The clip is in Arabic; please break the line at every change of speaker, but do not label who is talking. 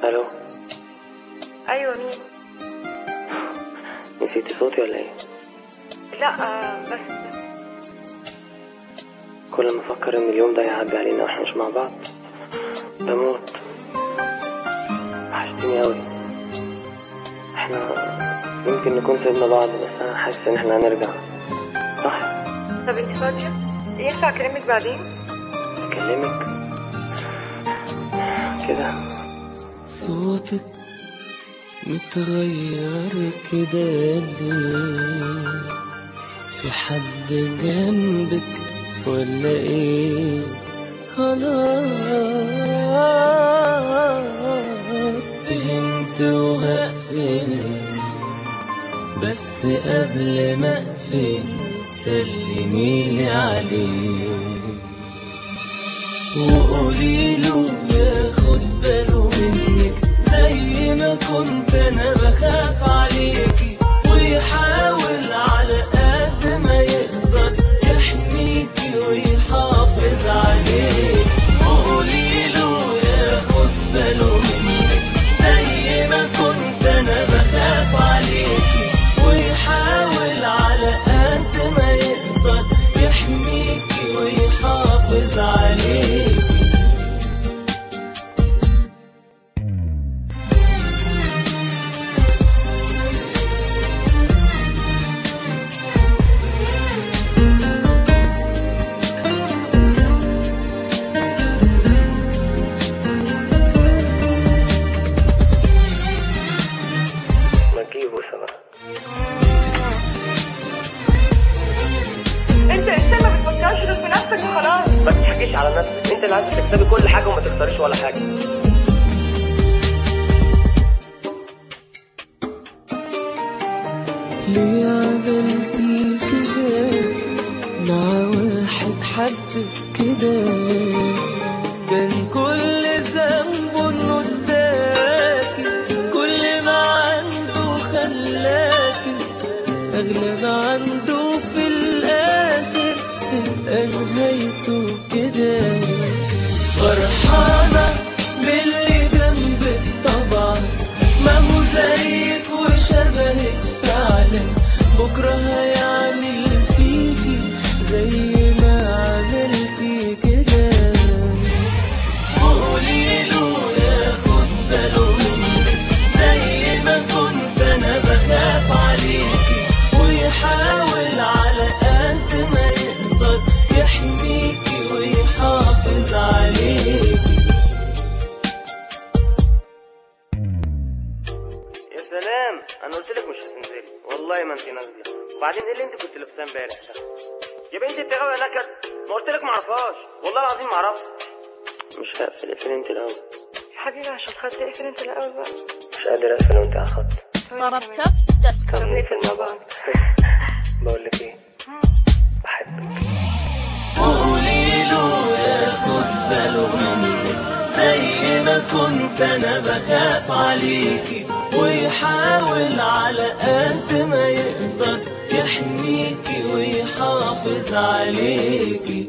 الو.
ايوه مين؟
نسيتي صوتي ولا ايه؟
لا بس
كل ما افكر ان اليوم ده هيعدي علينا واحنا مش مع بعض بموت. وحشتيني اوي. احنا يمكن نكون سيبنا بعض بس انا حاسس ان احنا هنرجع، صح؟
طب انت فاضيه؟ ينفع اكلمك بعدين؟
اكلمك كده؟
صوتك متغير كده ليه؟ في حد جنبك ولا ايه؟ خلاص فهمت وهقفل، بس قبل ما اقفل سلميلي عليه وقوليله ياخد باله منك زي ما كنت انا بخاف عليكي، ويحاول على قد ما يقدر يحميكي ويحافظ عليك. وقوليله ياخد باله منك زي ما كنت انا بخاف عليكي، ويحاول على قد ما يقدر يحميكي ويحافظ عليك.
انت انسان ما بتفكرش غير في نفسك وخلاص.
ما تضحكيش على نفسك، انت اللي عايزه تكسبي كل حاجه وما تخسريش ولا حاجه.
ليه عملتي كده مع واحد حبك كده؟ كان كل ذنبه انه اداكي كل ما عنده، خلاكي اغلى ما عنده، في الاخر تبقى نهايته كده. فرحانة باللي جنبك طبعا، ما هو زيك وشبهك فعلا، بكرة هيعمل فيكي زي ما عملتي كده. وقوليله ياخد باله منك زي ما كنت انا بخاف عليكي، ويحاول على قد ما يقدر يحميكي ويحافظ عليكي.
يا سلام، انا قلت لك مش هتنزلي، والله ما انت نازله. وبعدين ايه اللي انت كنت لابساه امبارح ده؟ يا بنتي انت غاويه نكد، ما قلت لك ما اعرفهاش، والله العظيم ما اعرفها. مش هقفل، اقفل انت الاول
يا حبيبي عشان خاطري اقفل انت الاول بقى.
مش قادر اقفل وانت على الخط.
ضربت
طب نقفل مع بعض.
بقول لك ايه، بحبك.
وقوليله ياخد باله منك زي ما كنت انا بخاف عليكي، ويحاول على قد ما يقدر يحميكي ويحافظ عليكي.